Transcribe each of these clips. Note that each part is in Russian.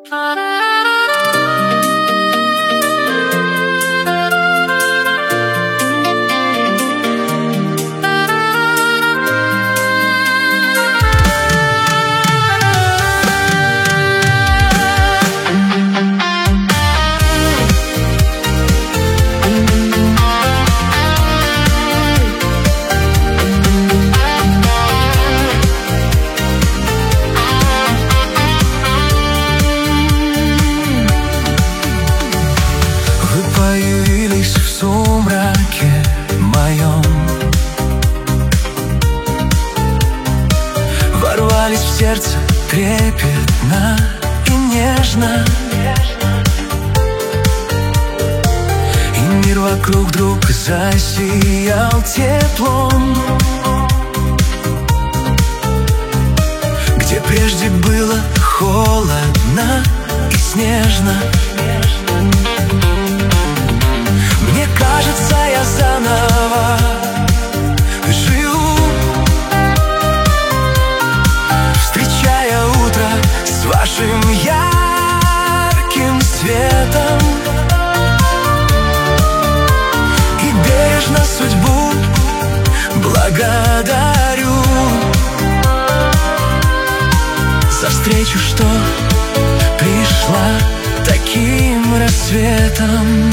Появились в сумраке моем, ворвались в сердце трепетно и нежно, и мир вокруг вдруг засиял теплом, где прежде было холодно и снежно. Мне кажется, я заново живу, встречая утро с вашим ярким светом, и бережно судьбу благодарю за встречу, что пришла таким рассветом.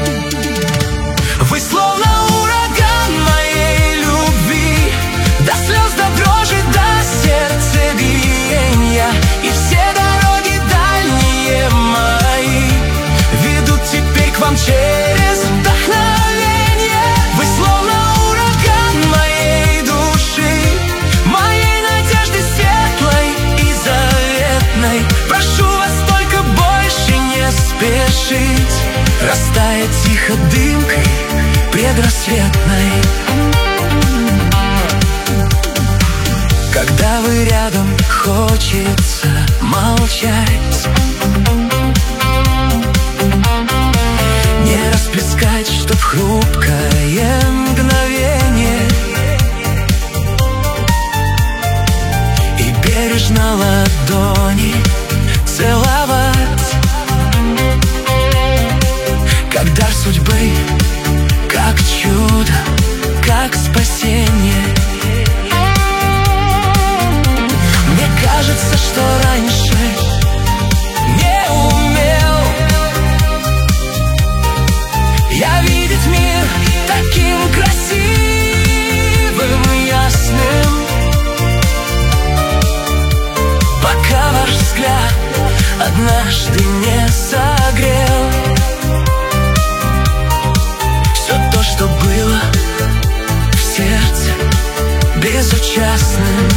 Вы словно ураган моей любви, до слез, до дрожи, до сердцебиения, и все дороги дальние мои ведут теперь к вам через вдохновение. Вы словно ураган моей души, моей надежды светлой и заветной. Прошу вас только больше не спешить, растает тихо дымкой предрассветной. Когда вы рядом, хочется молчать, не расплескать, чтоб хрупкое мгновение, и бережно ладони целовать, как дар судьбы, как чудо, как спасение. Мне кажется, что раньше не умел я видеть мир таким красивым и ясным, пока ваш взгляд однажды не согрел все то, что было в сердце безучастным.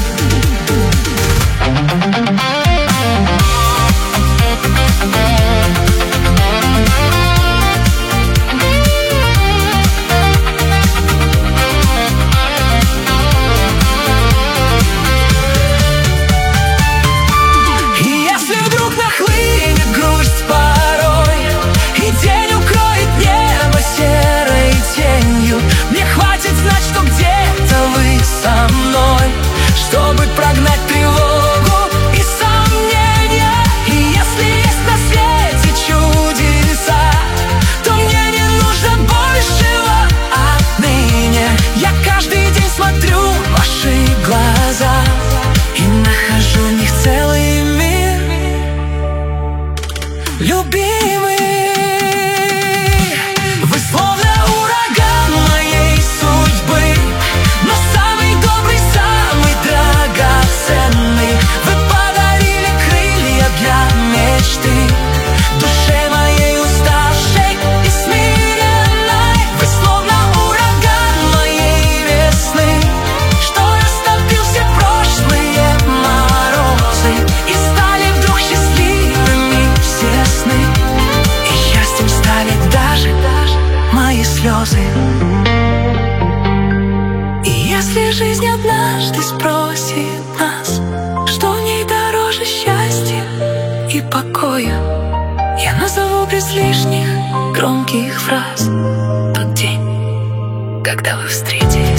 Чтобы прогнать тревогу и сомнения, и если есть на свете чудеса, то мне не нужно большего отныне. Я каждый день смотрю в ваши глаза и нахожу в них целый мир, любимый. Вы словно ураган моей судьбы, но самый добрый, самый драгоценный. Вы подарили крылья для мечты душе моей уставшей и смиренной. Вы словно ураган моей весны, что растопил все прошлые морозы, и стали вдруг счастливыми все сны, и счастьем стали даже мои слезы. Если жизнь однажды спросит нас, что в ней дороже счастья и покоя, я назову без лишних громких фраз тот день, когда вы встретились.